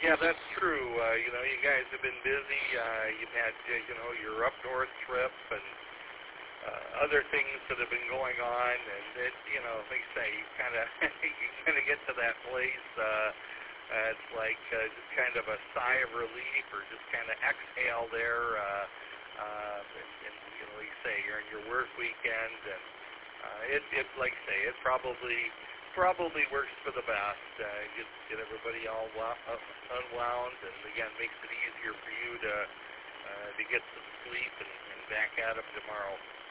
Yeah, that's true. You guys have been busy. You've had, your up north trip and other things that have been going on, and like I say, you kind of you kind of get to that place. It's like just kind of a sigh of relief, or just kind of exhale there. And like you say, you're in your work weekend, and it like I say, it probably works for the best. Get everybody all unwound, and again makes it easier for you to get some sleep and back at them tomorrow.